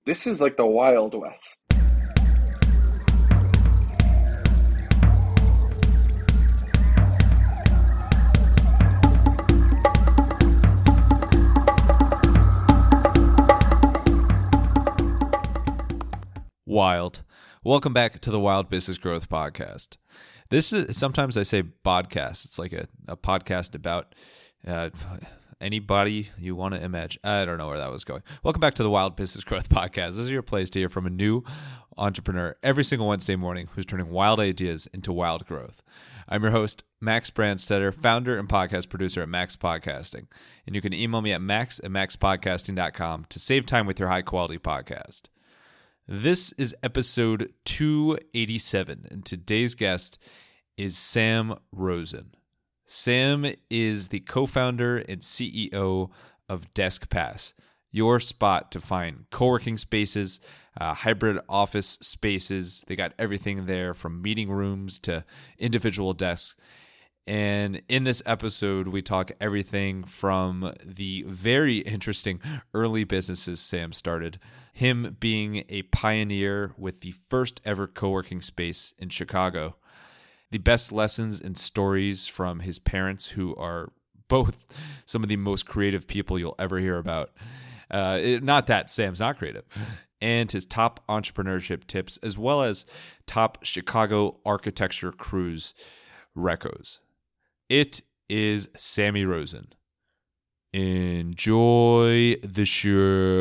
This is like the Wild West. Wild. Welcome back to the Wild Business Growth Podcast. This is, sometimes I say podcast. It's like a podcast about anybody you want to imagine. I don't know where that was going. Welcome back to the Wild Business Growth Podcast. This is your place to hear from a new entrepreneur every single Wednesday morning who's turning wild ideas into wild growth. I'm your host, Max Brandstetter, founder and podcast producer at Max Podcasting. And you can email me at max@maxpodcasting.com to save time with your high-quality podcast. This is episode 287, and today's guest is Sam Rosen. Sam is the co-founder and CEO of DeskPass, your spot to find co-working spaces, hybrid office spaces. They got everything there from meeting rooms to individual desks. And in this episode, we talk everything from the very interesting early businesses Sam started, him being a pioneer with the first ever co-working space in Chicago, the best lessons and stories from his parents, who are both some of the most creative people you'll ever hear about. Not that Sam's not creative. And his top entrepreneurship tips, as well as top Chicago architecture cruise recos. It is Sammy Rosen. Enjoy the show.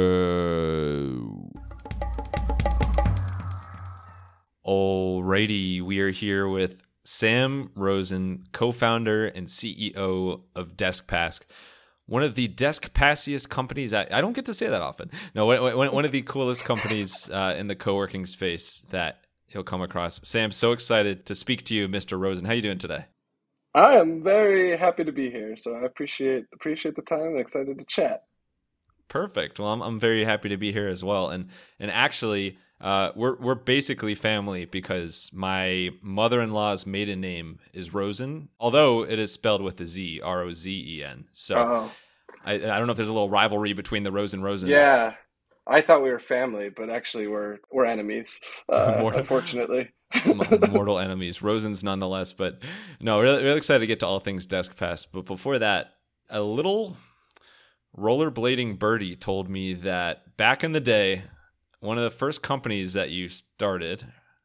Alrighty, we are here with Sam Rosen, co-founder and CEO of DeskPass, one of the desk-passiest companies. I don't get to say that often. No, one of the coolest companies in the co-working space that he'll come across. Sam, so excited to speak to you, Mr. Rosen. How you doing today? I am very happy to be here, so I appreciate the time and excited to chat. Perfect. Well, I'm very happy to be here as well. And actually, we're basically family because my mother-in-law's maiden name is Rosen, although it is spelled with a Z, Rozen. So I don't know if there's a little rivalry between the Rosens. Yeah, I thought we were family, but actually we're enemies, unfortunately. Mortal enemies, Rosens nonetheless. But no, really excited to get to all things DeskPass. But before that, a little rollerblading birdie told me that back in the day, one of the first companies that you started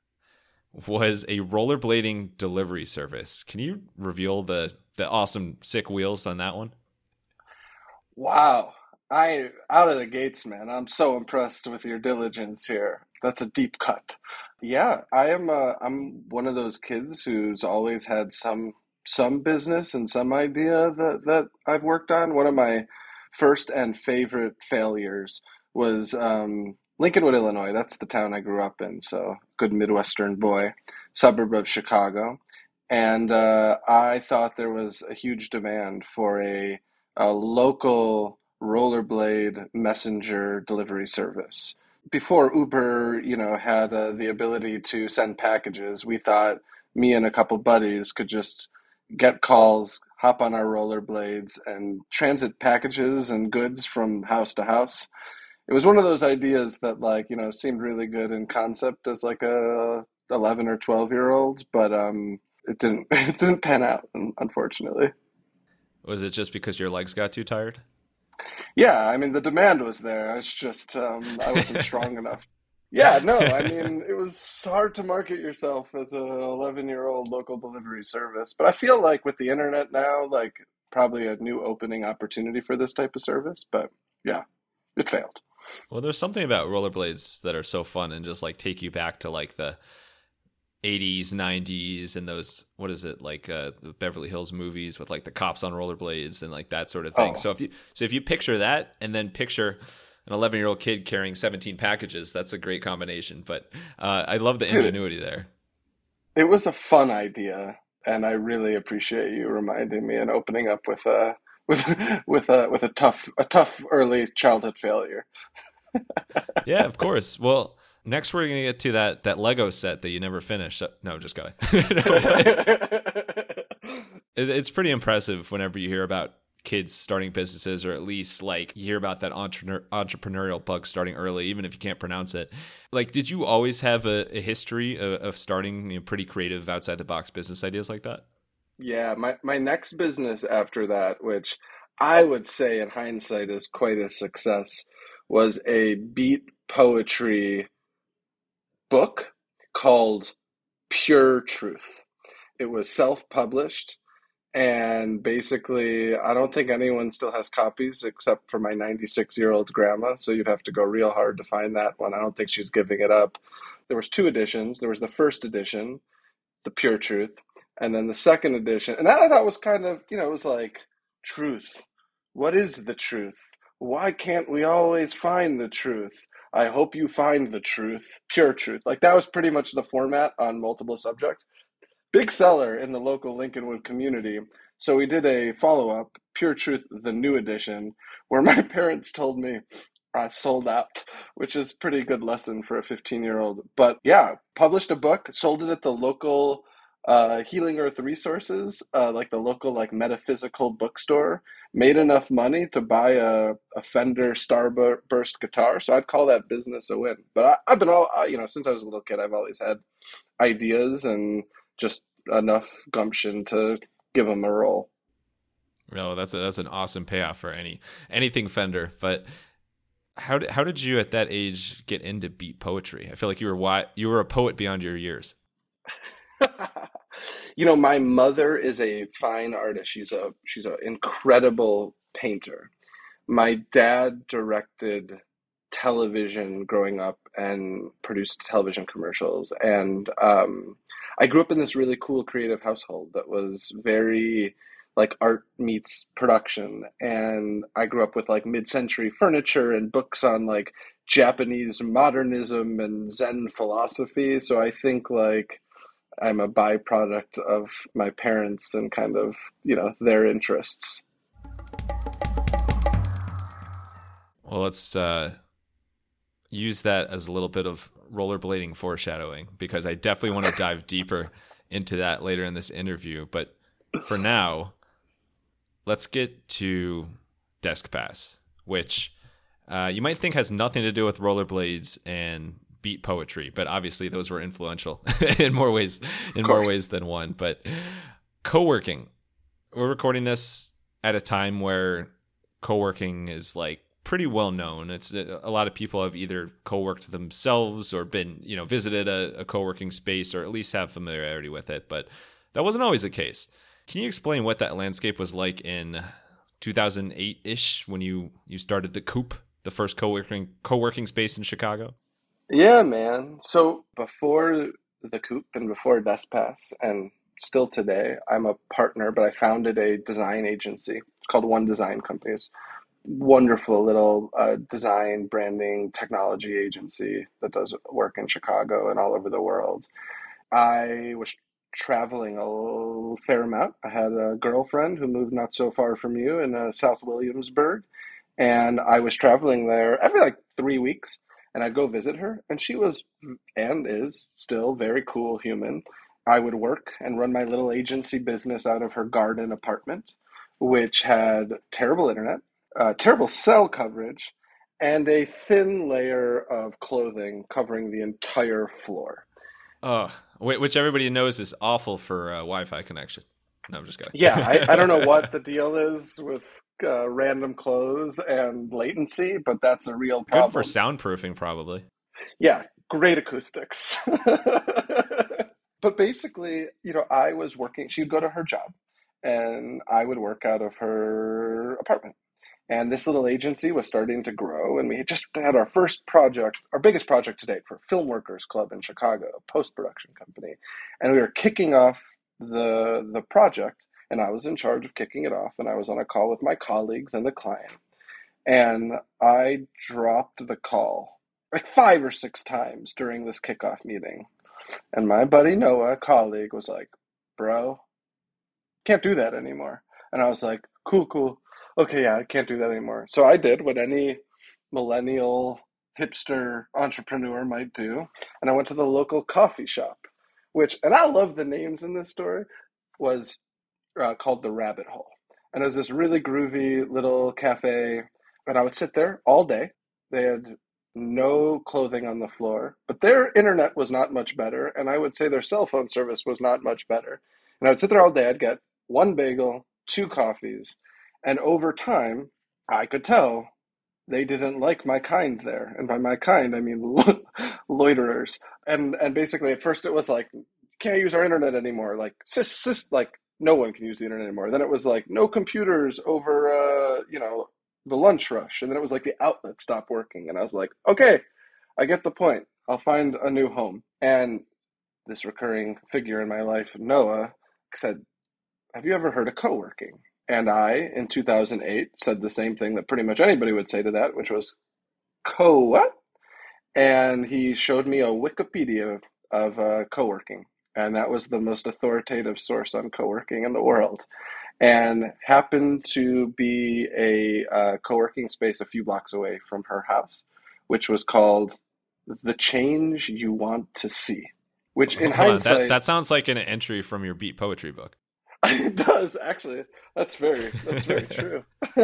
was a rollerblading delivery service. Can you reveal the awesome sick wheels on that one? Wow. Out of the gates, man. I'm so impressed with your diligence here. That's a deep cut. Yeah, I'm one of those kids who's always had some business and some idea that I've worked on. One of my first and favorite failures was Lincolnwood, Illinois. That's the town I grew up in, so good Midwestern boy, suburb of Chicago. And I thought there was a huge demand for a local rollerblade messenger delivery service. Before Uber, had the ability to send packages, we thought me and a couple buddies could just get calls, hop on our rollerblades, and transit packages and goods from house to house. It was one of those ideas that, seemed really good in concept as like a 11 or 12-year-old, but it didn't pan out, unfortunately. Was it just because your legs got too tired? Yeah, I mean, the demand was there. I was just, I wasn't strong enough. Yeah, no, I mean, it was hard to market yourself as a 11-year-old local delivery service. But I feel like with the internet now, probably a new opening opportunity for this type of service. But yeah, it failed. Well, there's something about rollerblades that are so fun and just take you back to the 80s, 90s, and those, what is it, the Beverly Hills movies with the cops on rollerblades and that sort of thing. Oh. So if you picture that and then picture an 11-year-old kid carrying 17 packages, that's a great combination. But I love the ingenuity there. It was a fun idea, and I really appreciate you reminding me and opening up with a tough early childhood failure. Yeah, of course. Well, next we're going to get to that Lego set that you never finished. No, just kidding. It's pretty impressive whenever you hear about kids starting businesses, or at least like you hear about that entrepreneurial bug starting early, even if you can't pronounce it. Like, did you always have a history of starting, pretty creative outside the box business ideas like that? Yeah, my next business after that, which I would say in hindsight is quite a success, was a beat poetry book called Pure Truth. It was self-published, and basically, I don't think anyone still has copies except for my 96-year-old grandma, so you'd have to go real hard to find that one. I don't think she's giving it up. There was two editions. There was the first edition, the Pure Truth, and then the second edition. And that I thought was kind of, it was like truth. What is the truth? Why can't we always find the truth? I hope you find the truth, pure truth. Like that was pretty much the format on multiple subjects. Big seller in the local Lincolnwood community. So we did a follow up, Pure Truth, the new edition, where my parents told me I sold out, which is pretty good lesson for a 15-year-old. But yeah, published a book, sold it at the local Healing Earth Resources, like the local like metaphysical bookstore. Made enough money to buy a Fender Starburst guitar, so I'd call that business a win. But I've been since I was a little kid, I've always had ideas and just enough gumption to give them a roll. No, that's an awesome payoff for anything Fender. But how did you at that age get into beat poetry? I feel like you were a poet beyond your years. My mother is a fine artist. She's an incredible painter. My dad directed television growing up and produced television commercials. And I grew up in this really cool creative household that was very like art meets production. And I grew up with like mid-century furniture and books on like Japanese modernism and Zen philosophy. So I think like I'm a byproduct of my parents and kind of, their interests. Well, let's use that as a little bit of rollerblading foreshadowing, because I definitely want to dive deeper into that later in this interview. But for now, let's get to Desk Pass, which you might think has nothing to do with rollerblades and beat poetry, but obviously those were influential in more ways than one. But co-working, we're recording this at a time where co-working is like pretty well known. It's a lot of people have either co-worked themselves or been, visited a co-working space, or at least have familiarity with it. But that wasn't always the case. Can you explain what that landscape was like in 2008-ish when you started the Coop, the first co-working space in Chicago? Yeah, man. So before the Coop and before DeskPass, and still today, I'm a partner, but I founded a design agency. It's called One Design Companies. Wonderful little design, branding, technology agency that does work in Chicago and all over the world. I was traveling a fair amount. I had a girlfriend who moved not so far from you in South Williamsburg, and I was traveling there every like 3 weeks, and I'd go visit her, and she was and is still a very cool human. I would work and run my little agency business out of her garden apartment, which had terrible internet, terrible cell coverage, and a thin layer of clothing covering the entire floor. Which everybody knows is awful for Wi-Fi connection. No, I'm just kidding. Yeah, I don't know what the deal is with random clothes and latency, but that's a real Good for problem. soundproofing, probably. Yeah, great acoustics. But basically, I was working, she'd go to her job, and I would work out of her apartment. And this little agency was starting to grow, and we had just had our first project, our biggest project to date for Film Workers Club in Chicago, a post-production company. And we were kicking off the project, and I was in charge of kicking it off, and I was on a call with my colleagues and the client. And I dropped the call like 5 or 6 times during this kickoff meeting. And my buddy Noah, a colleague, was like, bro, can't do that anymore. And I was like, cool. Okay, yeah, I can't do that anymore. So I did what any millennial hipster entrepreneur might do. And I went to the local coffee shop, and I love the names in this story, was called The Rabbit Hole. And it was this really groovy little cafe. And I would sit there all day. They had no clothing on the floor, but their internet was not much better. And I would say their cell phone service was not much better. And I would sit there all day. I'd get one bagel, two coffees. And over time, I could tell they didn't like my kind there. And by my kind, I mean loiterers. And basically, at first, it was like, can't use our internet anymore. Like, like, no one can use the internet anymore. Then it was like, no computers over, the lunch rush. And then it was like the outlet stopped working. And I was like, okay, I get the point. I'll find a new home. And this recurring figure in my life, Noah, said, have you ever heard of co-working? And I, in 2008, said the same thing that pretty much anybody would say to that, which was, what? And he showed me a Wikipedia of co-working. And that was the most authoritative source on co-working in the world. And happened to be a co-working space a few blocks away from her house, which was called The Change You Want to See. Which in Hold on, hindsight, that sounds like an entry from your beat poetry book. it does actually. That's very true.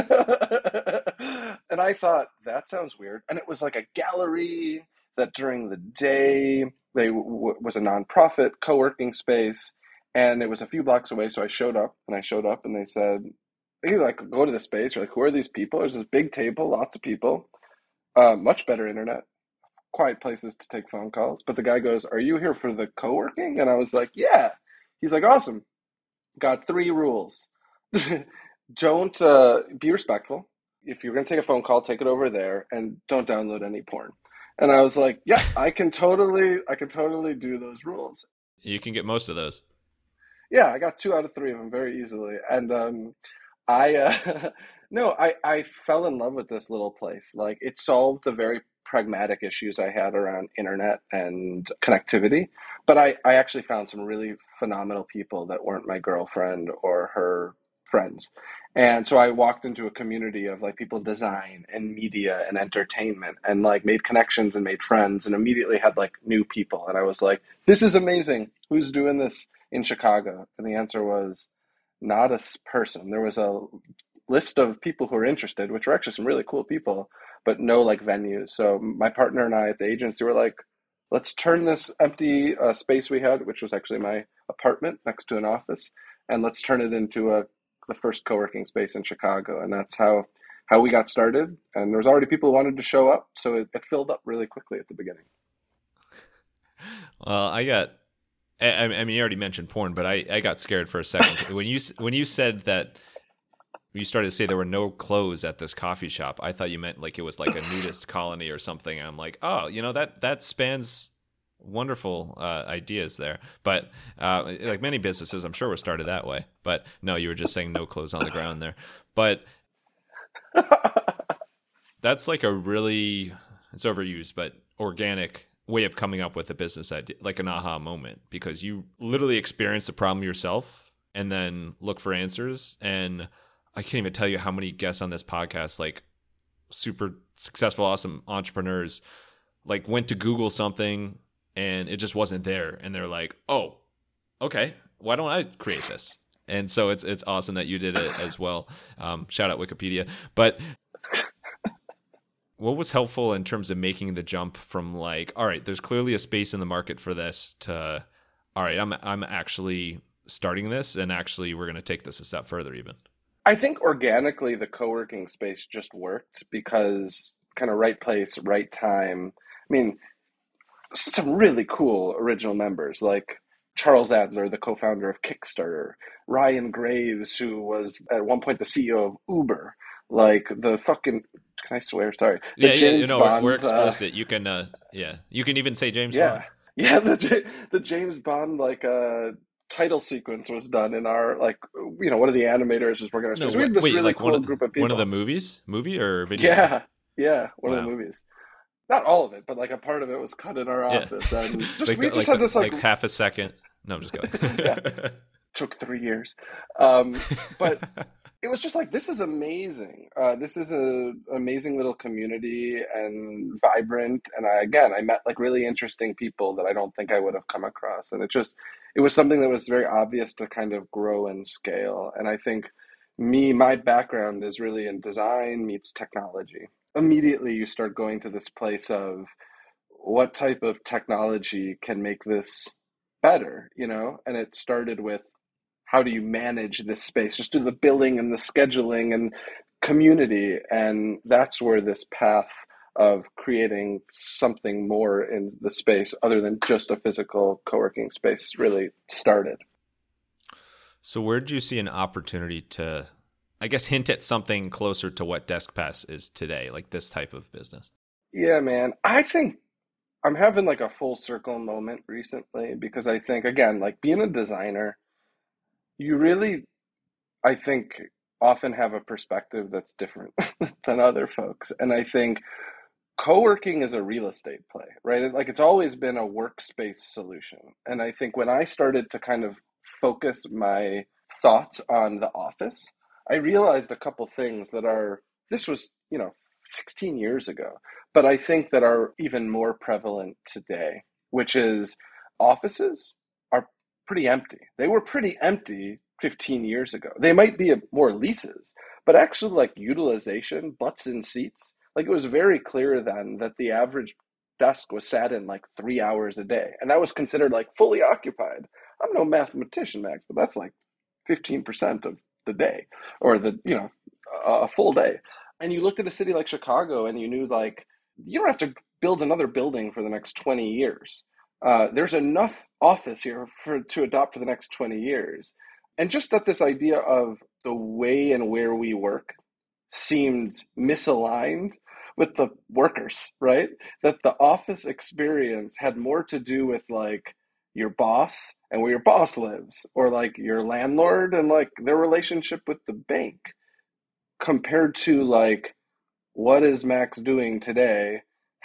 And I thought that sounds weird. And it was like a gallery that during the day was a nonprofit co-working space, and it was a few blocks away. So I showed up, and they said, "Hey, like go to the space." You're like, "Who are these people?" There's this big table, lots of people, much better internet, quiet places to take phone calls. But the guy goes, "Are you here for the co-working?" And I was like, "Yeah." He's like, "Awesome. Got three rules. Don't be respectful. If you're going to take a phone call, take it over there, and don't download any porn." And I was like, "Yeah, I can totally do those rules." You can get most of those. Yeah, I got two out of three of them very easily, and I no, I fell in love with this little place. Like it solved the very pragmatic issues I had around internet and connectivity. But I actually found some really phenomenal people that weren't my girlfriend or her friends. And so I walked into a community of like people in design and media and entertainment and like made connections and made friends and immediately had like new people. And I was like, this is amazing. Who's doing this in Chicago? And the answer was not a person. There was a list of people who were interested, which were actually some really cool people, but no like venues. So my partner and I at the agency were like, let's turn this empty space we had, which was actually my apartment next to an office, and let's turn it into the first co-working space in Chicago. And that's how we got started. And there was already people who wanted to show up, so it filled up really quickly at the beginning. Well, I mean, you already mentioned porn, but I got scared for a second when you said that you started to say there were no clothes at this coffee shop. I thought you meant like it was like a nudist colony or something. And I'm like, oh, that spans wonderful ideas there. But like many businesses, I'm sure were started that way. But no, you were just saying no clothes on the ground there. But that's like a really, it's overused, but organic way of coming up with a business idea, like an aha moment, because you literally experience the problem yourself and then look for answers. And I can't even tell you how many guests on this podcast, like super successful, awesome entrepreneurs, like went to Google something and it just wasn't there. And they're like, oh, okay, why don't I create this? And so it's awesome that you did it as well. Shout out Wikipedia. But what was helpful in terms of making the jump from like, all right, there's clearly a space in the market for this to, all right, I'm actually starting this and actually we're going to take this a step further even? I think organically the co-working space just worked because kind of right place, right time. I mean, some really cool original members like Charles Adler, the co-founder of Kickstarter, Ryan Graves, who was at one point the CEO of Uber, like the fucking, can I swear? Sorry. The Yeah, James Bond, we're explicit. You can, you can even say James Bond. yeah. Yeah, the James Bond like title sequence was done in our like one of the animators was working on our No, space. We had this wait, really like cool group of one of the people. movie or video game? Yeah, yeah, one of the Wow. movies. Not all of it, but like a part of it was cut in our Yeah, office, and just like we just had this like half a second. No, I'm just yeah, kidding. took 3 years, but it was just like this is amazing. This is a amazing little community and vibrant, and I met like really interesting people that I don't think I would have come across, and it was something that was very obvious to kind of grow and scale, and I think my background is really in design meets technology. Immediately, you start going to this place of what type of technology can make this better, you know? And it started with how do you manage this space? Just do the billing and the scheduling and community. And that's where this path of creating something more in the space other than just a physical co-working space really started. So where did you see an opportunity to, I guess, hint at something closer to what DeskPass is today, like this type of business? Yeah, man. I think I'm having like a full circle moment recently because I think, again, like being a designer, you really, I think, often have a perspective that's different than other folks. And I think co-working is a real estate play, right? Like it's always been a workspace solution. And I think when I started to kind of focus my thoughts on the office, I realized a couple things that are, this was, 16 years ago, but I think that are even more prevalent today, which is offices are pretty empty. They were pretty empty 15 years ago. They might be more leases, but actually like utilization, butts in seats, like it was very clear then that the average desk was sat in like 3 hours a day, and that was considered like fully occupied. I'm no mathematician, Max, but that's like 15% of the day, or a full day. And you looked at a city like Chicago, and you knew like you don't have to build another building for the next 20 years. There's enough office here to adopt for the next 20 years. And just that this idea of the way and where we work seemed misaligned with the workers, right? That the office experience had more to do with like your boss and where your boss lives, or like your landlord and like their relationship with the bank, compared to like what is Max doing today?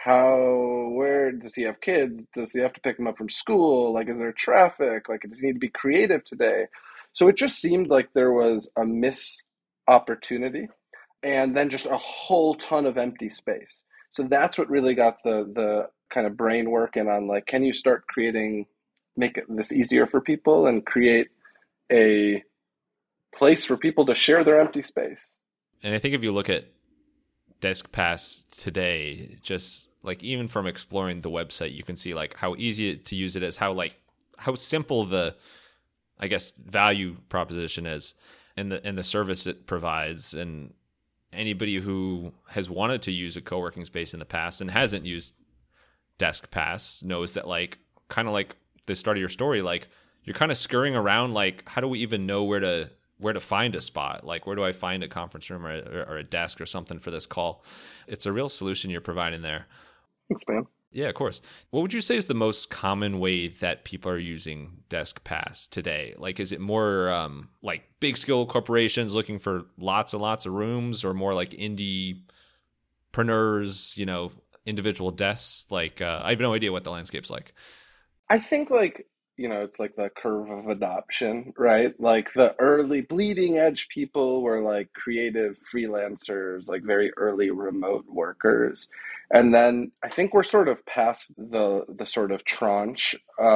Where does he have kids? Does he have to pick them up from school? Like, is there traffic? Like, does he need to be creative today? So it just seemed like there was a miss opportunity and then just a whole ton of empty space. So that's what really got the kind of brain working on like, can you start creating, make this easier for people and create a place for people to share their empty space? And I think if you look at DeskPass today, just like even from exploring the website, you can see like how easy to use it is, how simple the, I guess, value proposition is, and the service it provides. And anybody who has wanted to use a co-working space in the past and hasn't used DeskPass knows that, like, kind of like the start of your story, like you're kind of scurrying around, like, how do we even know where to find a spot? Like, where do I find a conference room or a desk or something for this call? It's a real solution you're providing there. Thanks, man. Yeah, of course. What would you say is the most common way that people are using DeskPass today? Like, is it more like big scale corporations looking for lots and lots of rooms, or more like indie-preneurs, individual desks? Like, I have no idea what the landscape's like. I think like, it's like the curve of adoption, right? Like the early bleeding edge people were like creative freelancers, like very early remote workers. And then I think we're sort of past the sort of tranche,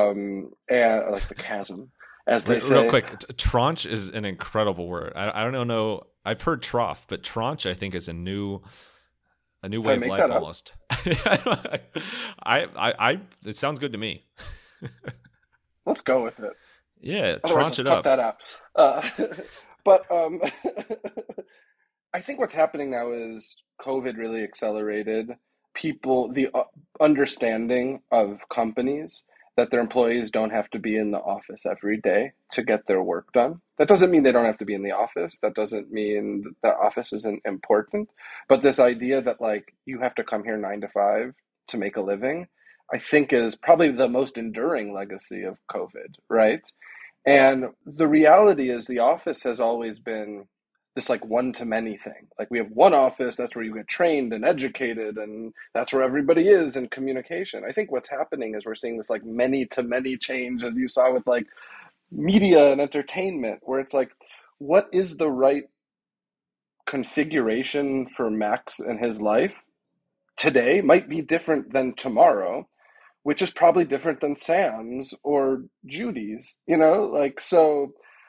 and like the chasm, as they Real say. quick, tranche is an incredible word. I don't know. I've heard trough, but tranche I think is a new Did I way of make life that up? almost. It sounds good to me. Let's go with it. Yeah, Otherwise, tranche let's it cut up. that out. Uh, but I think what's happening now is COVID really accelerated the understanding of companies that their employees don't have to be in the office every day to get their work done. That doesn't mean they don't have to be in the office. That doesn't mean that the office isn't important. But this idea that like you have to come here 9 to 5 to make a living, I think is probably the most enduring legacy of COVID, right? And the reality is the office has always been this like one to many thing. Like we have one office, that's where you get trained and educated, and that's where everybody is in communication. I think what's happening is we're seeing this like many to many change, as you saw with like media and entertainment, where it's like, what is the right configuration for Max and his life today might be different than tomorrow, which is probably different than Sam's or Judy's, like so.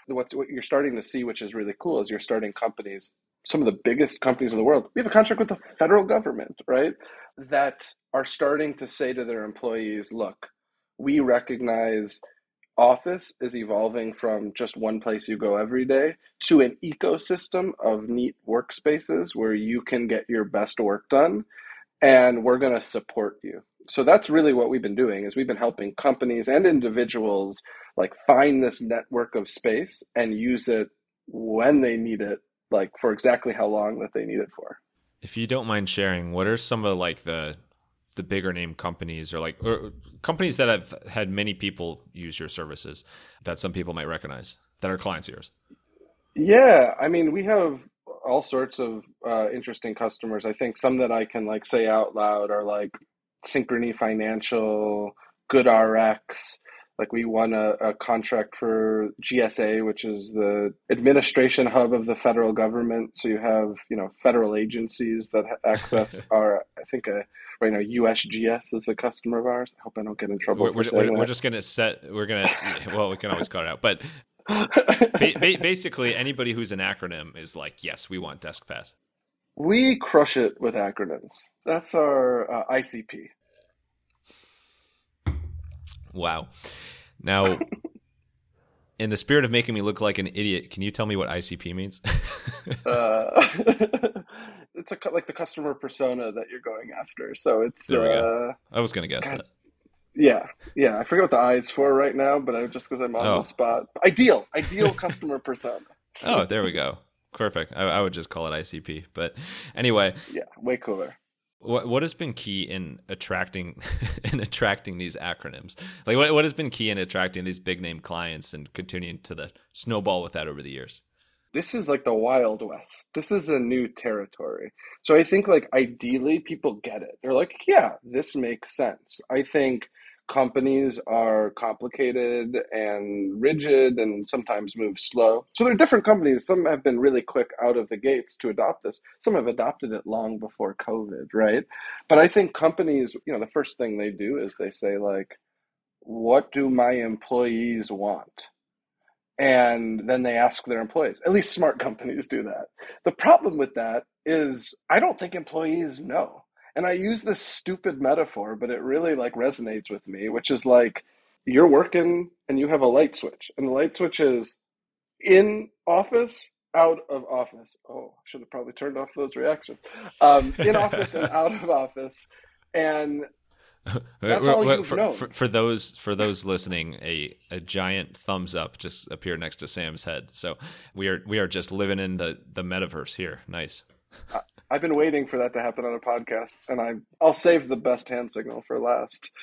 What you're starting to see, which is really cool, is you're starting companies, some of the biggest companies in the world. We have a contract with the federal government, right? That are starting to say to their employees, look, we recognize office is evolving from just one place you go every day to an ecosystem of neat workspaces where you can get your best work done, and we're going to support you. So that's really what we've been doing, is we've been helping companies and individuals like find this network of space and use it when they need it, like for exactly how long that they need it for. If you don't mind sharing, what are some of like the bigger name companies or companies that have had many people use your services that some people might recognize that are clients of yours? Yeah, I mean, we have all sorts of interesting customers. I think some that I can like say out loud are like Synchrony Financial, GoodRx. Like we won a contract for GSA, which is the administration hub of the federal government. So you have, federal agencies that access our, I think, right now USGS is a customer of ours. I hope I don't get in trouble for saying We're that. just gonna well, we can always cut it out, but basically anybody who's an acronym is like, yes, we want Desk Pass. We crush it with acronyms. That's our ICP. Wow. Now, in the spirit of making me look like an idiot, can you tell me what ICP means? uh, it's like the customer persona that you're going after. So it's There we go. I was gonna guess God, that. yeah. I forget what the I is for right now, but just because I'm on the spot. Ideal customer persona. Oh, there we go. Perfect. I would just call it ICP. But anyway, yeah, way cooler. What has been key in attracting these acronyms? Like what has been key in attracting these big name clients and continuing to the snowball with that over the years? This is like the Wild West. This is a new territory. So I think like ideally people get it. They're like, yeah, this makes sense. I think companies are complicated and rigid and sometimes move slow. So there are different companies. Some have been really quick out of the gates to adopt this. Some have adopted it long before COVID, right? But I think companies, the first thing they do is they say like, what do my employees want? And then they ask their employees. At least smart companies do that. The problem with that is I don't think employees know. And I use this stupid metaphor, but it really like resonates with me, which is like you're working and you have a light switch. And the light switch is in office, out of office. Oh, I should have probably turned off those reactions. In office and out of office. And that's all you've known. For those listening, a giant thumbs up just appeared next to Sam's head. So we are just living in the metaverse here. Nice. I've been waiting for that to happen on a podcast, and I'll save the best hand signal for last.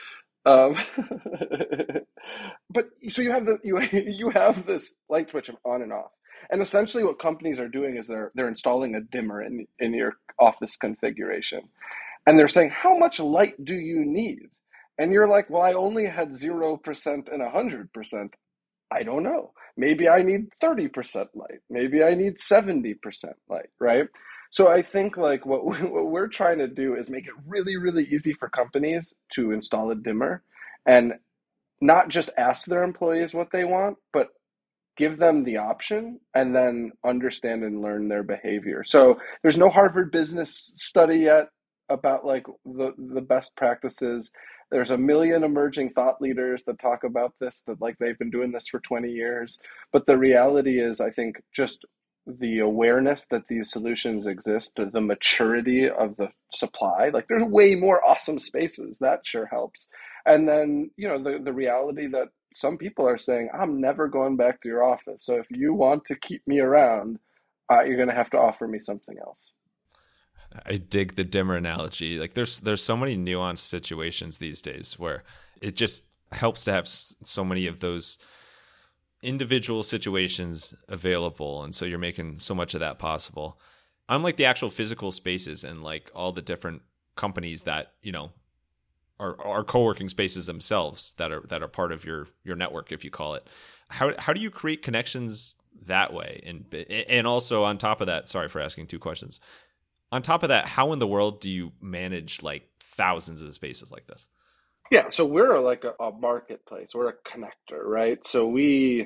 But so you have this light switch of on and off, and essentially what companies are doing is they're installing a dimmer in your office configuration. And they're saying, how much light do you need? And you're like, well, I only had 0% and 100%. I don't know. Maybe I need 30% light. Maybe I need 70% light, right? So I think like what we're trying to do is make it really, really easy for companies to install a dimmer and not just ask their employees what they want, but give them the option and then understand and learn their behavior. So there's no Harvard business study yet about like the best practices. There's a million emerging thought leaders that talk about this, that like they've been doing this for 20 years. But the reality is, I think just the awareness that these solutions exist, the maturity of the supply, like there's way more awesome spaces, that sure helps. And then, the reality that some people are saying, I'm never going back to your office. So if you want to keep me around, you're going to have to offer me something else. I dig the dimmer analogy. Like there's so many nuanced situations these days where it just helps to have so many of those individual situations available, and so you're making so much of that possible. Unlike the actual physical spaces and like all the different companies that are co-working spaces themselves that are part of your network, if you call it. How do you create connections that way? And also on top of that, sorry for asking two questions. On top of that, how in the world do you manage like thousands of spaces like this? Yeah, so we're like a marketplace. We're a connector, right? So we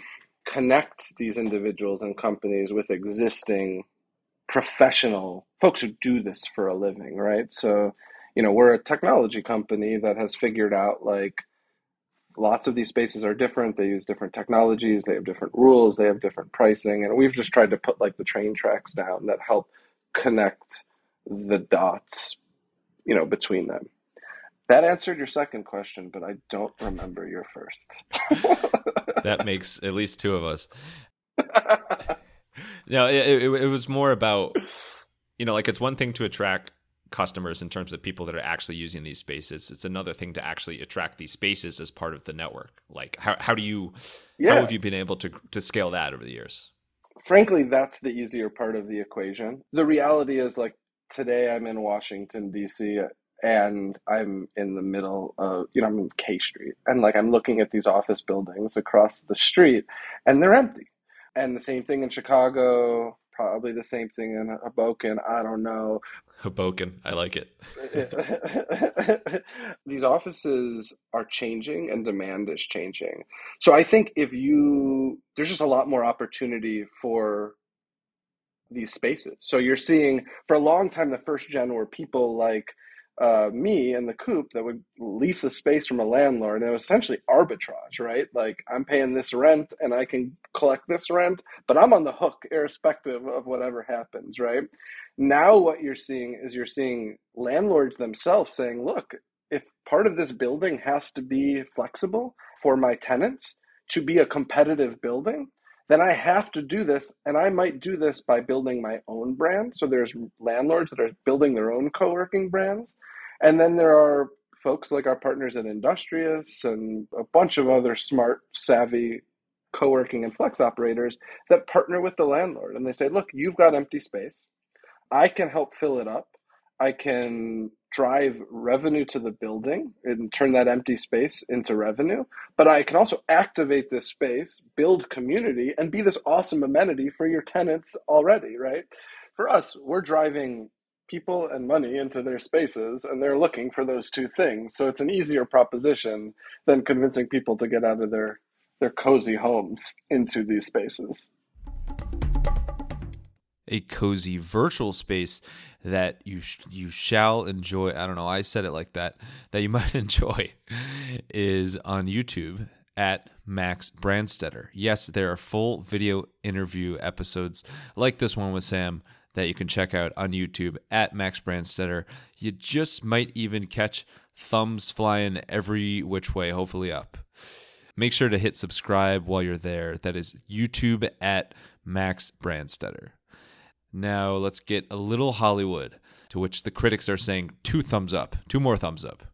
connect these individuals and companies with existing professional folks who do this for a living, right? So, we're a technology company that has figured out like lots of these spaces are different. They use different technologies, they have different rules, they have different pricing, and we've just tried to put like the train tracks down that help connect the dots, between them. That answered your second question, but I don't remember your first. That makes at least two of us. No, it was more about, like it's one thing to attract customers in terms of people that are actually using these spaces. It's another thing to actually attract these spaces as part of the network. Like how have you been able to scale that over the years? Frankly, that's the easier part of the equation. The reality is like today I'm in Washington, D.C., and I'm in the middle of, I'm in K Street, and like I'm looking at these office buildings across the street and they're empty. And the same thing in Chicago, probably the same thing in Hoboken. I don't know. Hoboken, I like it. These offices are changing and demand is changing. So I think there's just a lot more opportunity for these spaces. So you're seeing for a long time, the first gen were people like me and the Coop that would lease a space from a landlord, and it was essentially arbitrage, right? Like I'm paying this rent and I can collect this rent, but I'm on the hook irrespective of whatever happens, right? Now what you're seeing landlords themselves saying, look, if part of this building has to be flexible for my tenants to be a competitive building, then I have to do this, and I might do this by building my own brand. So there's landlords that are building their own co-working brands. And then there are folks like our partners at Industrious and a bunch of other smart, savvy co-working and flex operators that partner with the landlord. And they say, look, you've got empty space. I can help fill it up. I can drive revenue to the building and turn that empty space into revenue. But I can also activate this space, build community, and be this awesome amenity for your tenants already, right? For us, we're driving people and money into their spaces, and they're looking for those two things. So it's an easier proposition than convincing people to get out of their cozy homes into these spaces. A cozy virtual space that you shall enjoy. I don't know, I said it like that you might enjoy is on YouTube at Max Brandstetter. Yes, there are full video interview episodes like this one with Sam that you can check out on YouTube at Max Brandstetter. You just might even catch thumbs flying every which way, hopefully up. Make sure to hit subscribe while you're there. That is YouTube at Max Brandstetter. Now let's get a little Hollywood, to which the critics are saying 2 thumbs up, 2 more thumbs up.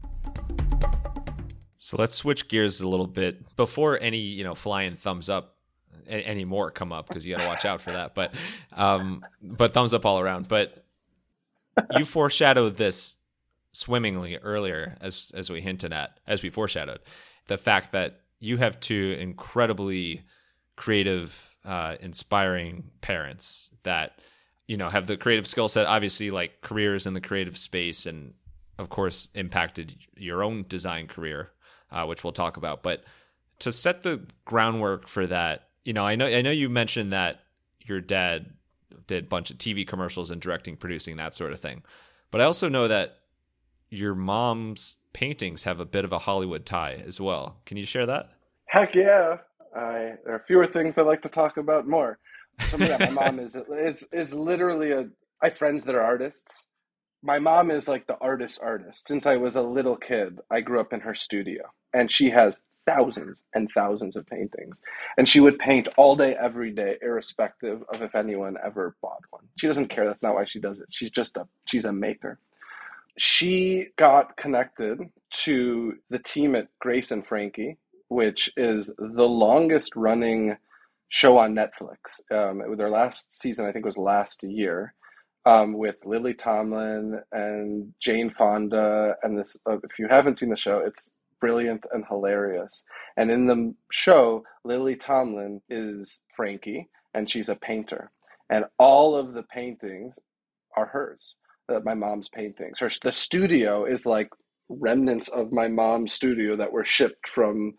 So let's switch gears a little bit before any, flying thumbs up any more come up, because you got to watch out for that. But thumbs up all around. But you foreshadowed this swimmingly earlier, as we foreshadowed, the fact that you have 2 incredibly creative, inspiring parents that have the creative skill set, obviously like careers in the creative space, and of course impacted your own design career, which we'll talk about. But to set the groundwork for that, I know you mentioned that your dad did a bunch of TV commercials and directing, producing, that sort of thing, but I also know that your mom's paintings have a bit of a Hollywood tie as well. Can you share that? Heck yeah. There are fewer things I like to talk about more. So yeah, my mom is literally I have friends that are artists. My mom is like the artist. Since I was a little kid, I grew up in her studio, and she has thousands and thousands of paintings. And she would paint all day, every day, irrespective of if anyone ever bought one. She doesn't care. That's not why she does it. She's a maker. She got connected to the team at Grace and Frankie, which is the longest running show on Netflix. Their last season, I think, was last year, with Lily Tomlin and Jane Fonda. And this, if you haven't seen the show, it's brilliant and hilarious. And in the show, Lily Tomlin is Frankie, and she's a painter. And all of the paintings are hers, my mom's paintings. The studio is like remnants of my mom's studio that were shipped from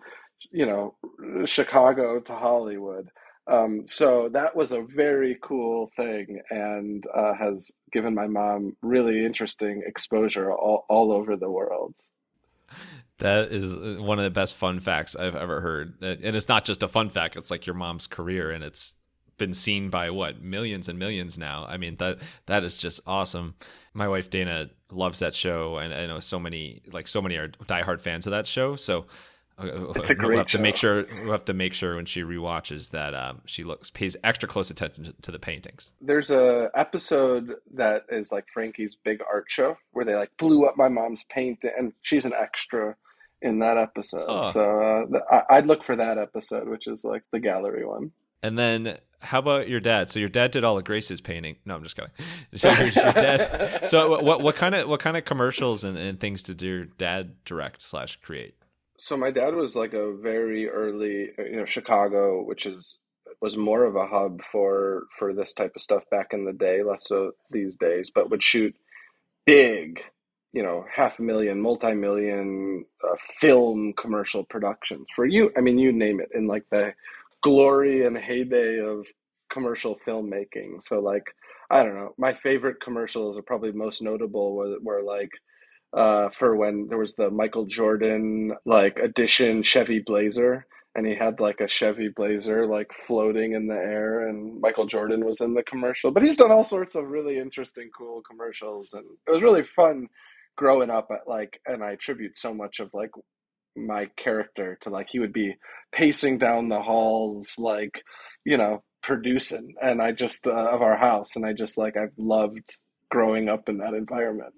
you know, Chicago to Hollywood. So that was a very cool thing, and has given my mom really interesting exposure all over the world. That is one of the best fun facts I've ever heard. And it's not just a fun fact, it's like your mom's career, and it's been seen by what, millions and millions now. I mean, that is just awesome. My wife Dana loves that show, and I know so many are diehard fans of that show. So It's a great show. We'll have to make sure when she rewatches that she pays extra close attention to the paintings. There's a episode that is like Frankie's big art show where they like blew up my mom's paint, and she's an extra in that episode. Oh. So I'd look for that episode, which is like the gallery one. And then how about your dad? So your dad did all of Grace's painting. No, I'm just kidding. So your dad. So what kind of commercials and things did your dad direct / create? So my dad was like a very early, Chicago, which was more of a hub for this type of stuff back in the day, less so these days, but would shoot big, $500,000, multi-million film commercial productions for you. I mean, you name it, in like the glory and heyday of commercial filmmaking. So like, I don't know, my favorite commercials are probably most notable were like, for when there was the Michael Jordan like edition Chevy Blazer, and he had like a Chevy Blazer like floating in the air, and Michael Jordan was in the commercial. But he's done all sorts of really interesting, cool commercials, and it was really fun growing up at like, and I attribute so much of like my character to like he would be pacing down the halls like, producing, and I just of our house, and I just like I've loved growing up in that environment.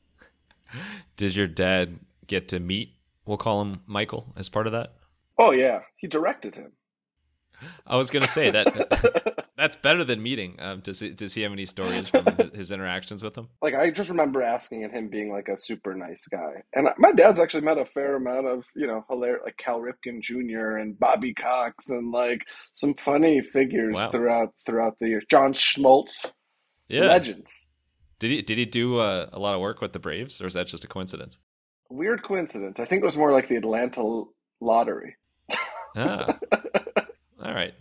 Did your dad get to meet, we'll call him Michael, as part of that? Oh yeah, he directed him. I was going to say that that's better than meeting. Does he have any stories from his interactions with him? Like, I just remember asking and him being like a super nice guy. And my dad's actually met a fair amount of, hilarious, like Cal Ripken Jr. and Bobby Cox and like some funny figures throughout the years. John Schmaltz, legends. Did he do a lot of work with the Braves, or is that just a coincidence? Weird coincidence. I think it was more like the Atlanta lottery. Ah, all right.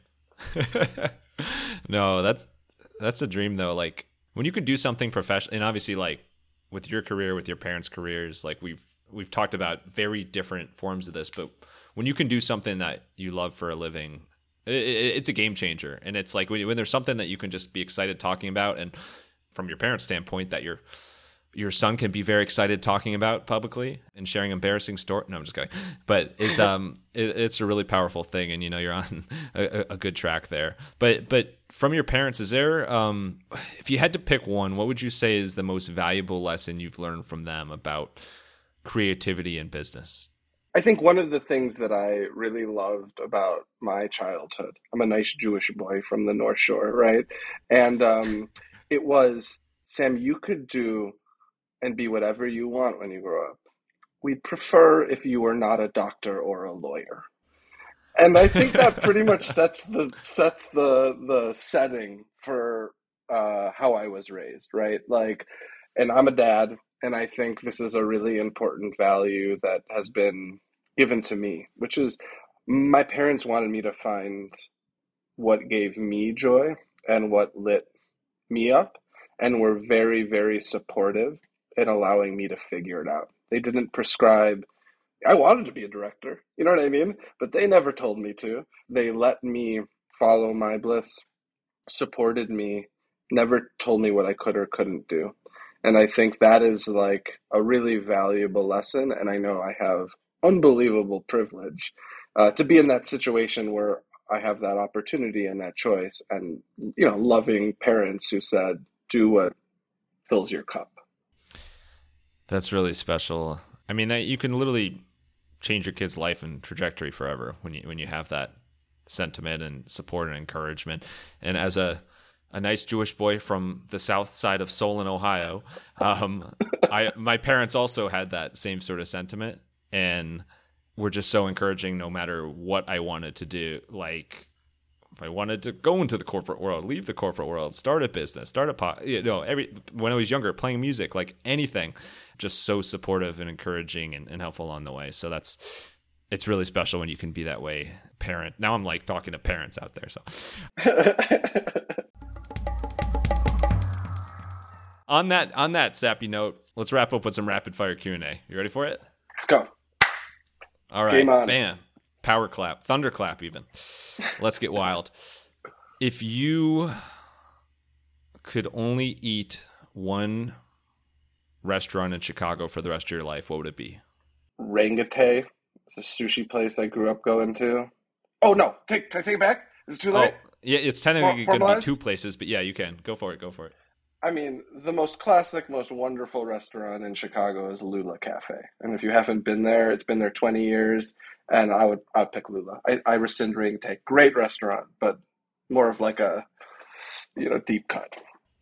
No, that's a dream though. Like when you can do something professional, and obviously like with your career, with your parents' careers, like we've talked about very different forms of this, but when you can do something that you love for a living, it's a game changer. And it's like when there's something that you can just be excited talking about, and from your parents' standpoint, that your son can be very excited talking about publicly and sharing embarrassing stories. No, I'm just kidding. But it's it's a really powerful thing, and you're on a good track there. But from your parents, is there if you had to pick one, what would you say is the most valuable lesson you've learned from them about creativity in business? I think one of the things that I really loved about my childhood, I'm a nice Jewish boy from the North Shore, right? And it was, Sam, you could do and be whatever you want when you grow up. We'd prefer if you were not a doctor or a lawyer. And I think that pretty much sets the setting for how I was raised, right? Like, and I'm a dad, and I think this is a really important value that has been given to me, which is my parents wanted me to find what gave me joy and what lit me up, and were very, very supportive in allowing me to figure it out. They didn't prescribe. I wanted to be a director, you know what I mean? But they never told me to. They let me follow my bliss, supported me, never told me what I could or couldn't do. And I think that is like a really valuable lesson. And I know I have unbelievable privilege to be in that situation where I have that opportunity and that choice, and, loving parents who said, do what fills your cup. That's really special. I mean, that you can literally change your kid's life and trajectory forever when you have that sentiment and support and encouragement. And as a nice Jewish boy from the south side of Solon, Ohio, my parents also had that same sort of sentiment, and were just so encouraging no matter what I wanted to do. Like, if I wanted to go into the corporate world, leave the corporate world, start a business, when I was younger, playing music, like anything, just so supportive and encouraging and helpful along the way. So that's it's really special when you can be that way, parent. Now I'm like talking to parents out there. So on that sappy note, let's wrap up with some rapid fire Q&A. You ready for it? Let's go. All right. Game on. Bam. Power clap. Thunder clap even. Let's get wild. If you could only eat one restaurant in Chicago for the rest of your life, what would it be? Rangate. It's a sushi place I grew up going to. Oh, no. Can I take it back? Is it too late? Oh, yeah, it's technically going to be Formalized? 2 places, but yeah, you can. Go for it. I mean, the most classic, most wonderful restaurant in Chicago is Lula Cafe. And if you haven't been there, it's been there 20 years, and I'd pick Lula. I rescind Rangate. Great restaurant, but more of like a, deep cut.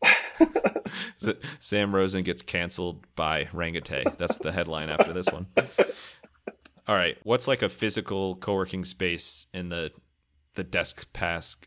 Sam Rosen gets canceled by Rangate. That's the headline after this one. All right. What's like a physical co-working space in the Desk Pass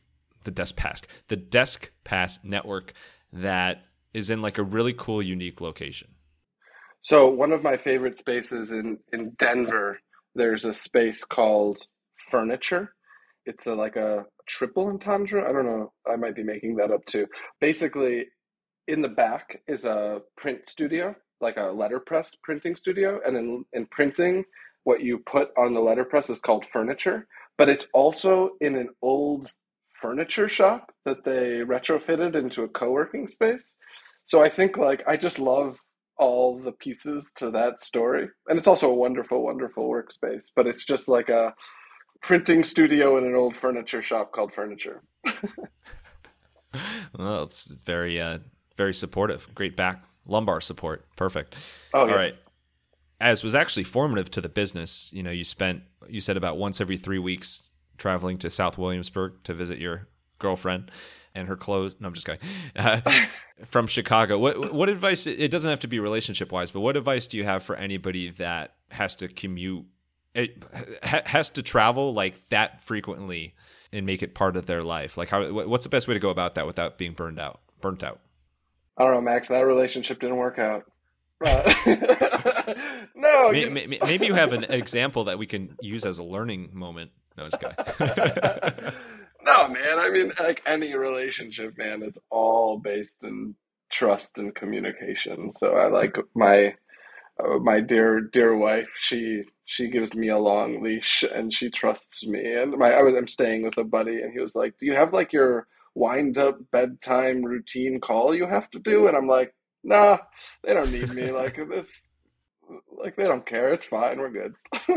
network that is in like a really cool, unique location? So one of my favorite spaces in Denver, there's a space called Furniture. It's like a triple entendre. I don't know. I might be making that up too. Basically, in the back is a print studio, like a letterpress printing studio. And in printing, what you put on the letterpress is called furniture. But it's also in an old furniture shop that they retrofitted into a co-working space. So I think like I just love all the pieces to that story. And it's also a wonderful, wonderful workspace. But it's just like a printing studio in an old furniture shop called Furniture. Well, it's very, very supportive. Great back lumbar support. Perfect. Oh, yeah. All right. As was actually formative to the business, you said about once every 3 weeks traveling to South Williamsburg to visit your girlfriend and her clothes. No, I'm just kidding. From Chicago. What advice, it doesn't have to be relationship wise, but what advice do you have for anybody that has to commute, has to travel like that frequently and make it part of their life? Like what's the best way to go about that without being burnt out? I don't know, Max. That relationship didn't work out. No. Maybe you have an example that we can use as a learning moment. No, just kidding. No, man. I mean, like any relationship, man, it's all based in trust and communication. So I like my dear wife. She gives me a long leash and she trusts me. And I'm staying with a buddy, and he was like, "Do you have like your wind up bedtime routine call you have to do?" And I'm like, "Nah, they don't need me. Like this, like they don't care. It's fine. We're good."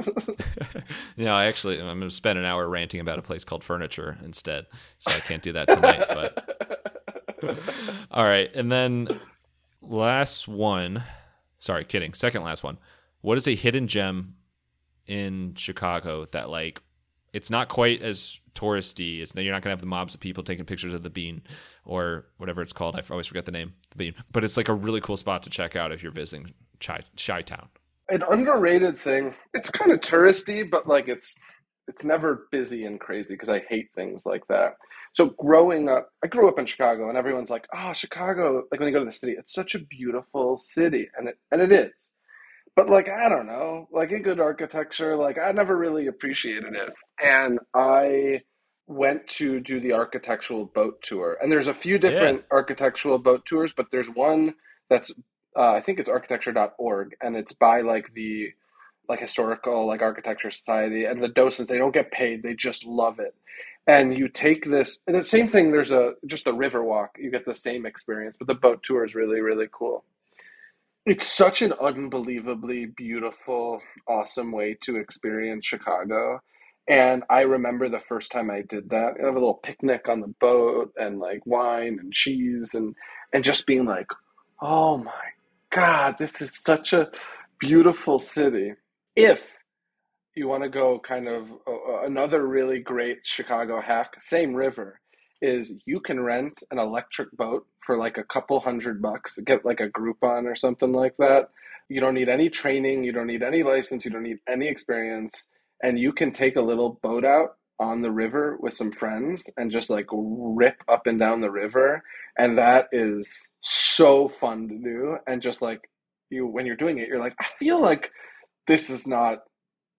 I'm going to spend an hour ranting about a place called Furniture instead, so I can't do that tonight. But all right, and then last one. Sorry, kidding. Second last one. What is a hidden gem in Chicago that like it's not quite as touristy? You're not gonna have the mobs of people taking pictures of the Bean or whatever it's called. I always forget the name, the Bean. But it's like a really cool spot to check out if you're visiting Chi-Town. An underrated thing. It's kind of touristy, but like it's never busy and crazy because I hate things like that. So growing up, I grew up in Chicago, and everyone's like, "Oh, Chicago!" Like when you go to the city, it's such a beautiful city, and it is. But like I don't know, like a good architecture, like I never really appreciated it. And I went to do the architectural boat tour. And there's a few different architectural boat tours, but there's one that's I think it's architecture.org, and it's by like the historical like architecture society, and the docents, they don't get paid, they just love it. And you take this, and the same thing, there's just a river walk, you get the same experience, but the boat tour is really, really cool. It's such an unbelievably beautiful, awesome way to experience Chicago. And I remember the first time I did that, I have a little picnic on the boat and like wine and cheese and just being like, "Oh my God, this is such a beautiful city." If you want to go kind of another really great Chicago hack, same river, is you can rent an electric boat for like a couple $100, get like a Groupon or something like that. You don't need any training, you don't need any license, you don't need any experience, and you can take a little boat out on the river with some friends and just like rip up and down the river. And that is so fun to do. And just like when you're doing it, you're like, I feel like this is not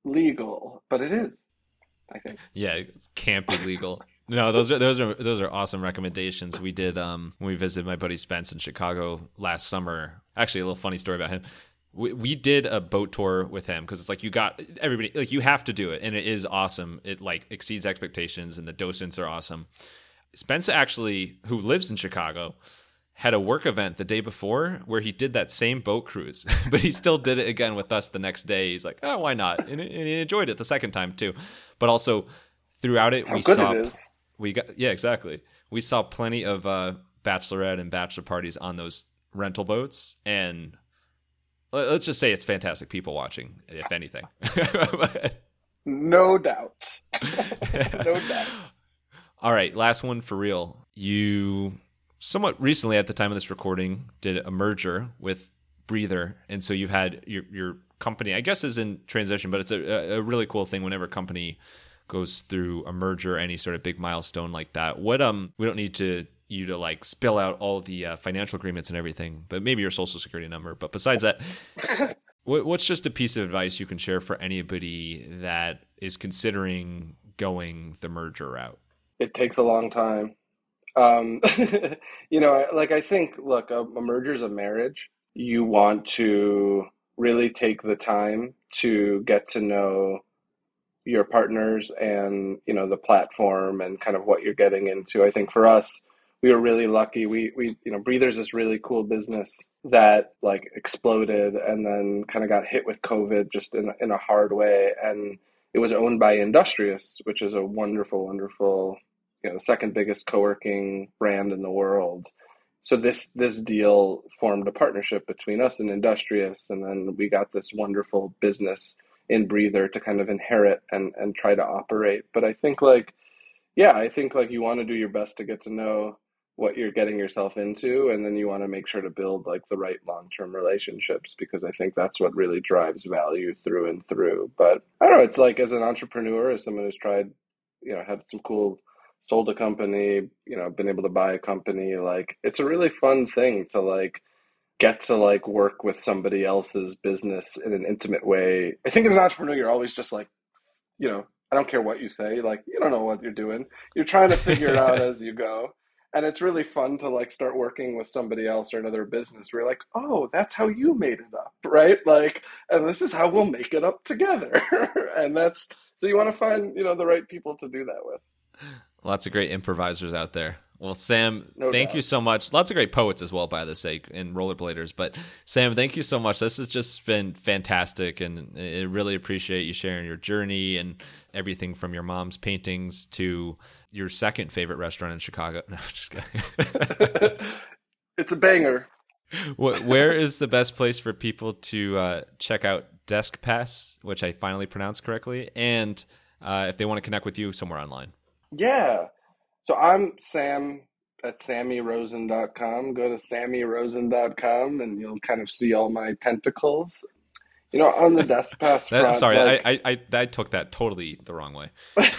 legal, but it is, I think. Yeah, it can't be legal. No, those are awesome recommendations. We did when we visited my buddy Spence in Chicago last summer. Actually, a little funny story about him. We did a boat tour with him because it's like you got everybody, like you have to do it, and it is awesome. It like exceeds expectations, and the docents are awesome. Spence actually, who lives in Chicago, had a work event the day before where he did that same boat cruise, but he still did it again with us the next day. He's like, oh, why not? And he enjoyed it the second time too. But also throughout it, How good it is. yeah, exactly. We saw plenty of bachelorette and bachelor parties on those rental boats, and let's just say it's fantastic people watching, if anything. No doubt. No doubt. All right, last one for real. You somewhat recently, at the time of this recording, did a merger with Breather, and so you've had your company, I guess, is in transition, but it's a really cool thing whenever a company goes through a merger, any sort of big milestone like that. What we don't need you to like spill out all the financial agreements and everything, but maybe your social security number. But besides that, what's just a piece of advice you can share for anybody that is considering going the merger route? It takes a long time. Like I think, look, a merger is a marriage. You want to really take the time to get to know your partners and, the platform and kind of what you're getting into. I think for us, we were really lucky. Breather's this really cool business that like exploded and then kind of got hit with COVID just in a hard way. And it was owned by Industrious, which is a wonderful, wonderful, the second biggest co-working brand in the world. So this deal formed a partnership between us and Industrious, and then we got this wonderful business in Breather to kind of inherit and try to operate. But I think like you want to do your best to get to know what you're getting yourself into, and then you want to make sure to build like the right long-term relationships, because I think that's what really drives value through and through. But I don't know, it's like as an entrepreneur, as someone who's tried, had some cool, sold a company, been able to buy a company, like it's a really fun thing to like get to like work with somebody else's business in an intimate way. I think as an entrepreneur, you're always just like, I don't care what you say, like you don't know what you're doing. You're trying to figure it out as you go. And it's really fun to like start working with somebody else or another business where you're like, oh, that's how you made it up, right? Like, and this is how we'll make it up together. And so you want to find, the right people to do that with. Lots of great improvisers out there. Well, Sam, No thank you doubt. so much. Lots of great poets as well, by the sake, and rollerbladers. But Sam, thank you so much. This has just been fantastic, and I really appreciate you sharing your journey and everything from your mom's paintings to your second favorite restaurant in Chicago. No, just kidding. It's a banger. Where is the best place for people to check out Desk Pass, which I finally pronounced correctly, and if they want to connect with you somewhere online? Yeah. So I'm Sam at SammyRosen.com. Go to SammyRosen.com and you'll kind of see all my tentacles. On the Desk Pass front, Sorry, like I took that totally the wrong way.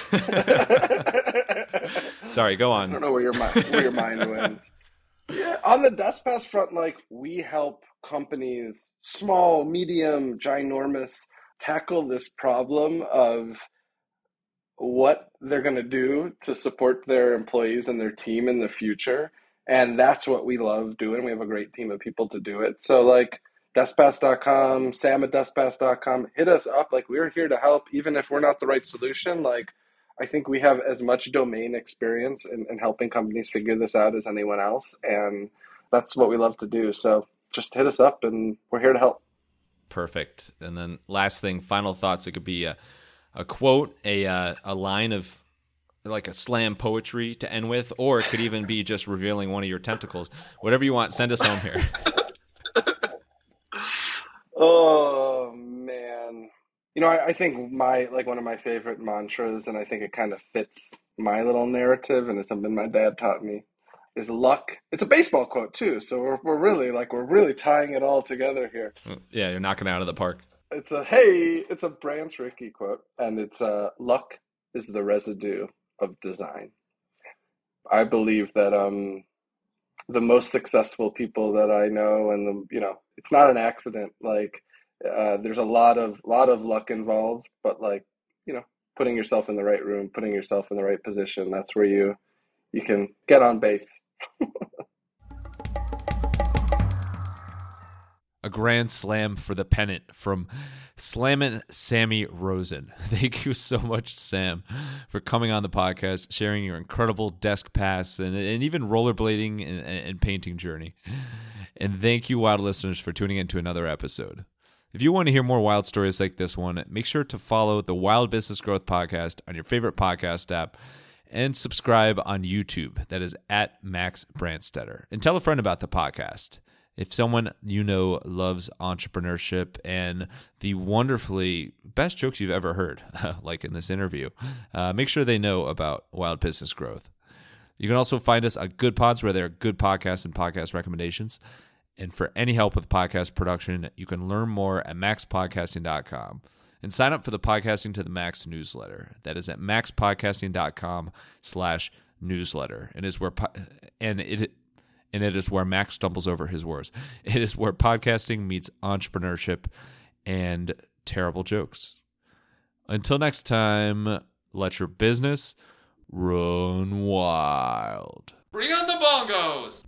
I Sorry, go don't on. know where your mind went. Yeah, on the Desk Pass front, like we help companies, small, medium, ginormous, tackle this problem of what they're going to do to support their employees and their team in the future. And that's what we love doing. We have a great team of people to do it. So like deskpass.com, sam at deskpass.com, hit us up. Like we're here to help, even if we're not the right solution. Like I think we have as much domain experience in helping companies figure this out as anyone else. And that's what we love to do. So just hit us up and we're here to help. Perfect. And then last thing, final thoughts. It could be a quote, a line of like a slam poetry to end with, or it could even be just revealing one of your tentacles. Whatever you want, send us home here. Oh man. I think one of my favorite mantras, and I think it kind of fits my little narrative, and it's something my dad taught me, is luck. It's a baseball quote too, so we're really tying it all together here. Yeah, you're knocking it out of the park. It's a Branch Rickey quote, and it's luck is the residue of design. I believe that the most successful people that I know, and it's not an accident. Like There's a lot of luck involved, but like, you know, putting yourself in the right room, putting yourself in the right position, that's where you can get on base. A grand slam for the pennant from Slammin' Sammy Rosen. Thank you so much, Sam, for coming on the podcast, sharing your incredible desk pass and even rollerblading and painting journey. And thank you, wild listeners, for tuning in to another episode. If you want to hear more wild stories like this one, make sure to follow the Wild Business Growth Podcast on your favorite podcast app and subscribe on YouTube. That is at Max Brandstetter. And tell a friend about the podcast. If someone you know loves entrepreneurship and the wonderfully best jokes you've ever heard, like in this interview, make sure they know about Wild Business Growth. You can also find us at Good Pods, where there are good podcasts and podcast recommendations. And for any help with podcast production, you can learn more at maxpodcasting.com and sign up for the Podcasting to the Max newsletter. That is at maxpodcasting.com/newsletter. And it is where Max stumbles over his words. It is where podcasting meets entrepreneurship and terrible jokes. Until next time, let your business run wild. Bring on the bongos!